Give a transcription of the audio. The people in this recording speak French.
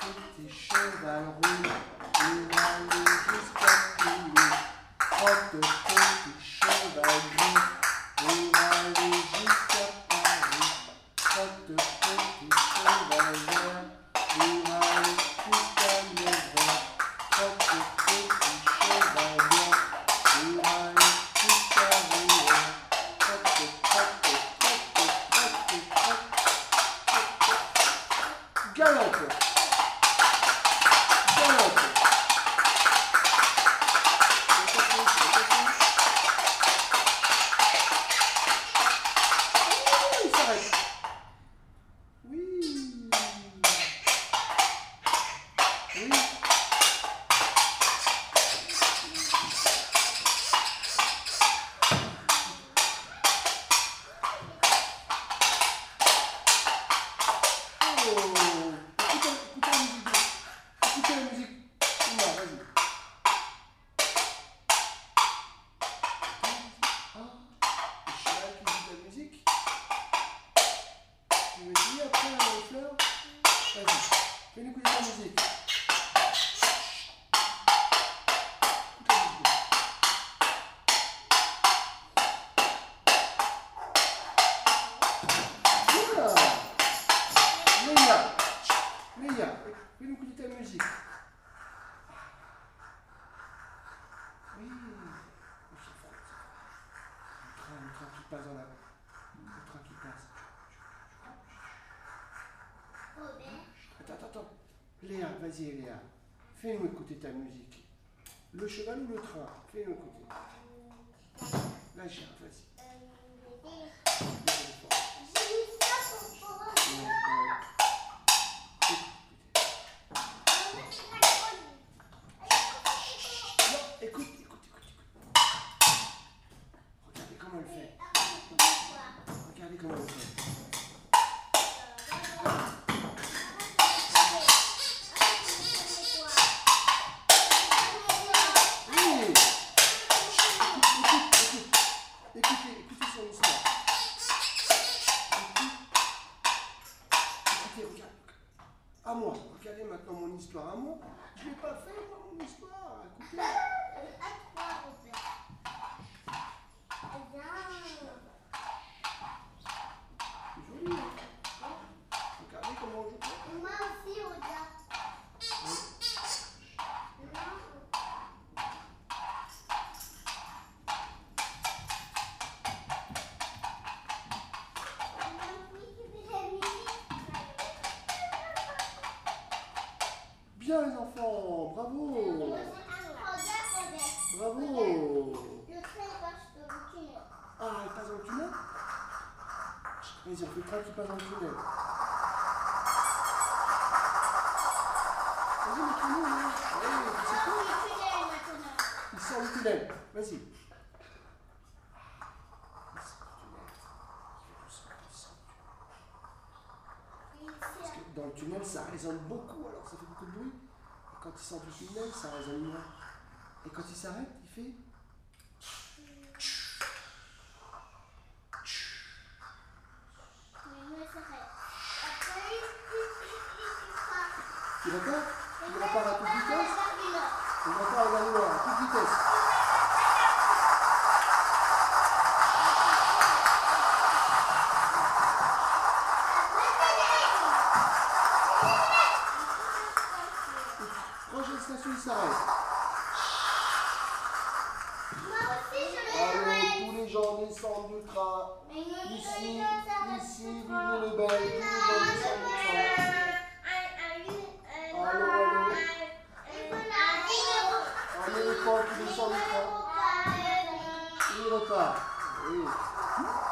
petit cheval roux, pour aller jusqu'à Toulouse. Trotte, petit cheval gris, pour aller jusqu'à Paris. Trotte, petit cheval vert, pour aller jusqu'à Nevers. Trotte, petit cheval blanc, pour aller jusqu'à Rouen. Trotte, trotte, trotte, trotte, trotte. Galope, galope. Il s'arrête. Oui. Oui. Oh. Écoutez la musique. Non, vas-y. Ah, le cheval qui joue de la musique. Tu veux essayer après les fleurs? Vas-y, fais-nous écouter la musique. Voilà. Léa, fais-nous écouter ta musique. Oui, le train qui passe dans la... Le train qui passe. Attends. Léa, vas-y Léa. Fais-nous écouter ta musique. Le cheval ou le train? Fais-nous écouter. La girafe, vas-y. Écoute. Regardez comment elle fait. Regardez comment elle fait. Oui. Écoutez son histoire. Écoutez, regarde. À moi. Regardez maintenant mon histoire à moi. Je ne l'ai pas fait, moi, mon histoire. Écoutez. C'est joli, hein? Regardez comment on joue. Moi aussi, regarde. Bien les enfants, bravo. Bravo. Le train passe dans le tunnel. Ah, il passe dans le tunnel? Vas-y, on fait le train qui passe dans le tunnel. Vas-y, le tunnel, là. Oui, c'est quoi? Le tunnel maintenant. Il sort du tunnel. Vas-y. Parce que dans le tunnel, ça résonne beaucoup, alors ça fait beaucoup de bruit. Et quand il sort du tunnel, ça résonne moins. Et quand il s'arrête, il fait... Il repart? Il repart à toute vitesse? Il repart à la noire, à toute vitesse. Prochaine station, il s'arrête. Allez, tous les gens descendent du train. Ici, Villiers-le-Bel, tous les gens descendent du train. Un éléphant qui descend du train. Il repart. Oui.